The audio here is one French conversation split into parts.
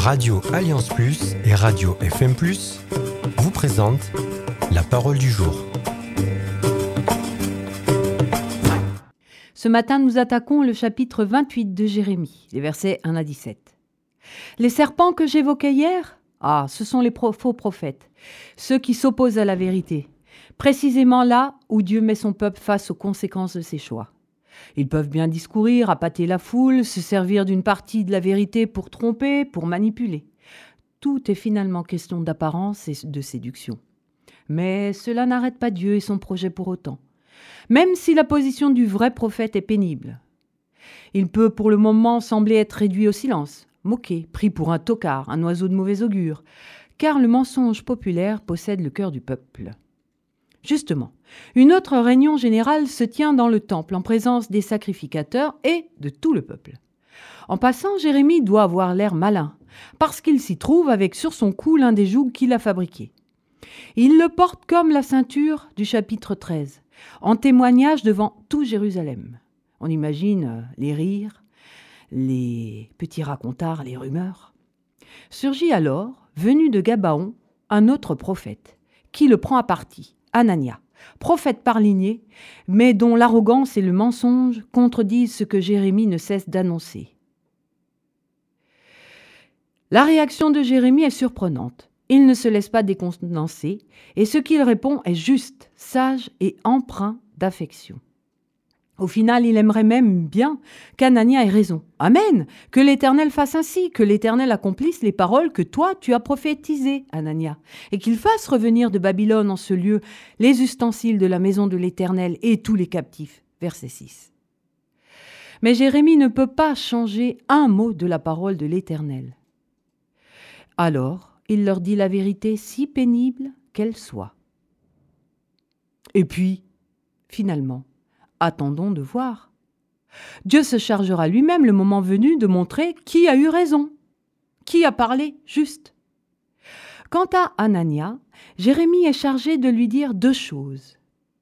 Radio Alliance Plus et Radio FM Plus vous présentent la parole du jour. Ce matin, nous attaquons le chapitre 28 de Jérémie, les versets 1 à 17. Les serpents que j'évoquais hier, ce sont les faux prophètes, ceux qui s'opposent à la vérité, précisément là où Dieu met son peuple face aux conséquences de ses choix. Ils peuvent bien discourir, appâter la foule, se servir d'une partie de la vérité pour tromper, pour manipuler. Tout est finalement question d'apparence et de séduction. Mais cela n'arrête pas Dieu et son projet pour autant. Même si la position du vrai prophète est pénible. Il peut pour le moment sembler être réduit au silence, moqué, pris pour un tocard, un oiseau de mauvais augure, car le mensonge populaire possède le cœur du peuple. Justement, une autre réunion générale se tient dans le temple en présence des sacrificateurs et de tout le peuple. En passant, Jérémie doit avoir l'air malin, parce qu'il s'y trouve avec sur son cou l'un des jougs qu'il a fabriqué. Il le porte comme la ceinture du chapitre 13, en témoignage devant tout Jérusalem. On imagine les rires, les petits racontards, les rumeurs. Surgit alors, venu de Gabaon, un autre prophète, qui le prend à partie, Anania, prophète par lignée, mais dont l'arrogance et le mensonge contredisent ce que Jérémie ne cesse d'annoncer. La réaction de Jérémie est surprenante. Il ne se laisse pas décontenancer, et ce qu'il répond est juste, sage et empreint d'affection. Au final, il aimerait même bien qu'Anania ait raison. Amen! Que l'Éternel fasse ainsi, que l'Éternel accomplisse les paroles que toi tu as prophétisées, Anania, et qu'il fasse revenir de Babylone en ce lieu les ustensiles de la maison de l'Éternel et tous les captifs. Verset 6. Mais Jérémie ne peut pas changer un mot de la parole de l'Éternel. Alors, il leur dit la vérité si pénible qu'elle soit. Et puis, finalement, attendons de voir. Dieu se chargera lui-même le moment venu de montrer qui a eu raison, qui a parlé juste. Quant à Anania, Jérémie est chargé de lui dire deux choses.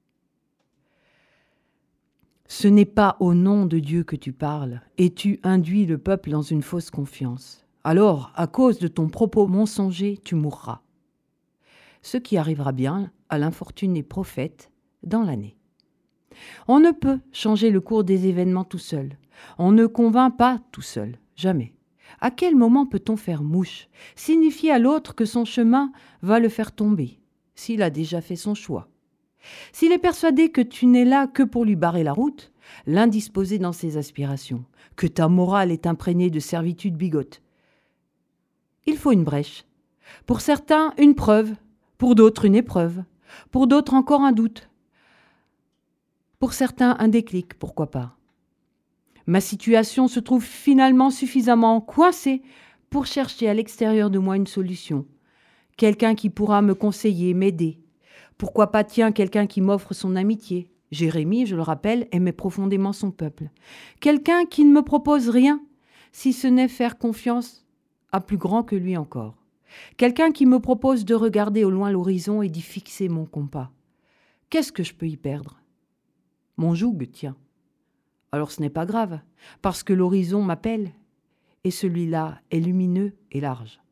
Ce n'est pas au nom de Dieu que tu parles, et tu induis le peuple dans une fausse confiance. Alors, à cause de ton propos mensonger, tu mourras. Ce qui arrivera bien à l'infortuné prophète dans l'année. On ne peut changer le cours des événements tout seul. On ne convainc pas tout seul, jamais. À quel moment peut-on faire mouche, signifier à l'autre que son chemin va le faire tomber, s'il a déjà fait son choix? S'il est persuadé que tu n'es là que pour lui barrer la route, l'indisposé dans ses aspirations, que ta morale est imprégnée de servitude bigote, il faut une brèche. Pour certains, une preuve, pour d'autres, une épreuve, pour d'autres encore un doute. Pour certains, un déclic, pourquoi pas. Ma situation se trouve finalement suffisamment coincée pour chercher à l'extérieur de moi une solution. Quelqu'un qui pourra me conseiller, m'aider. Pourquoi pas, quelqu'un qui m'offre son amitié. Jérémie, je le rappelle, aimait profondément son peuple. Quelqu'un qui ne me propose rien, si ce n'est faire confiance à plus grand que lui encore. Quelqu'un qui me propose de regarder au loin l'horizon et d'y fixer mon compas. Qu'est-ce que je peux y perdre ? Mon joug, tiens. Alors ce n'est pas grave, parce que l'horizon m'appelle, et celui-là est lumineux et large.